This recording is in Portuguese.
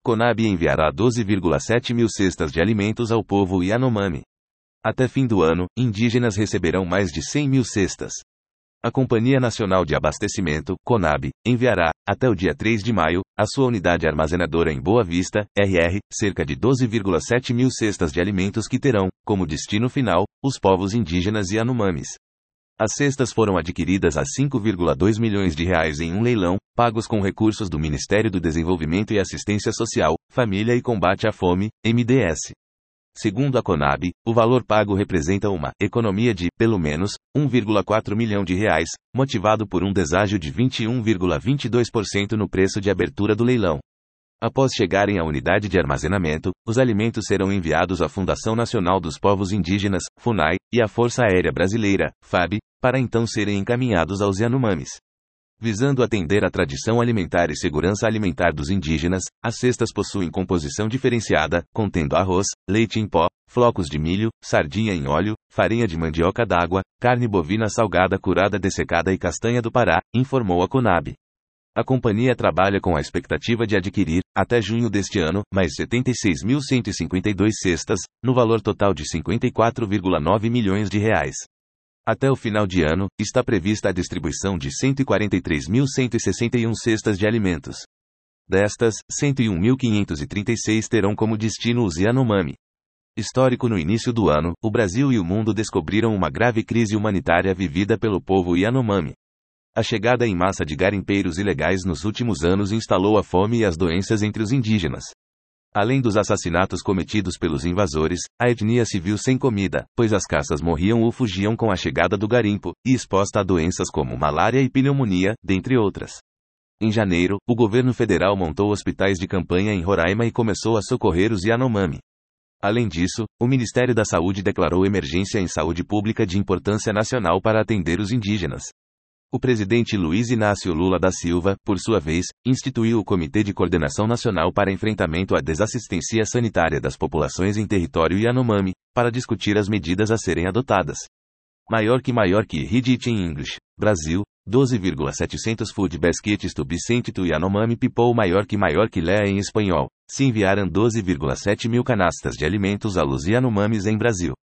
Conab enviará 12,7 mil cestas de alimentos ao povo Yanomami. Até fim do ano, indígenas receberão mais de 100 mil cestas. A Companhia Nacional de Abastecimento, Conab, enviará, até o dia 3 de maio, à sua unidade armazenadora em Boa Vista, RR, cerca de 12,7 mil cestas de alimentos que terão, como destino final, os povos indígenas Yanomamis. As cestas foram adquiridas a 5,2 milhões de reais em um leilão, pagos com recursos do Ministério do Desenvolvimento e Assistência Social, Família e Combate à Fome, MDS. Segundo a Conab, o valor pago representa uma economia de, pelo menos, 1,4 milhão de reais, motivado por um deságio de 21,22% no preço de abertura do leilão. Após chegarem à unidade de armazenamento, os alimentos serão enviados à Fundação Nacional dos Povos Indígenas, FUNAI, e à Força Aérea Brasileira, FAB, para então serem encaminhados aos Yanomamis. Visando atender à tradição alimentar e segurança alimentar dos indígenas, as cestas possuem composição diferenciada, contendo arroz, leite em pó, flocos de milho, sardinha em óleo, farinha de mandioca d'água, carne bovina salgada curada dessecada e castanha do Pará, informou a Conab. A companhia trabalha com a expectativa de adquirir, até junho deste ano, mais 76.152 cestas, no valor total de 54,9 milhões de reais. Até o final de ano, está prevista a distribuição de 143.161 cestas de alimentos. Destas, 101.536 terão como destino os Yanomami. Histórico: no início do ano, o Brasil e o mundo descobriram uma grave crise humanitária vivida pelo povo Yanomami. A chegada em massa de garimpeiros ilegais nos últimos anos instalou a fome e as doenças entre os indígenas. Além dos assassinatos cometidos pelos invasores, a etnia se viu sem comida, pois as caças morriam ou fugiam com a chegada do garimpo, e exposta a doenças como malária e pneumonia, dentre outras. Em janeiro, o governo federal montou hospitais de campanha em Roraima e começou a socorrer os Yanomami. Além disso, o Ministério da Saúde declarou emergência em saúde pública de importância nacional para atender os indígenas. O presidente Luiz Inácio Lula da Silva, por sua vez, instituiu o Comitê de Coordenação Nacional para Enfrentamento à Desassistência Sanitária das Populações em Território Yanomami, para discutir as medidas a serem adotadas. Maior que read it in English. Brasil, 12,700 food baskets to be sent to Yanomami people. Maior que lea em espanhol. Se enviaram 12,7 mil canastas de alimentos a los Yanomamis em Brasil.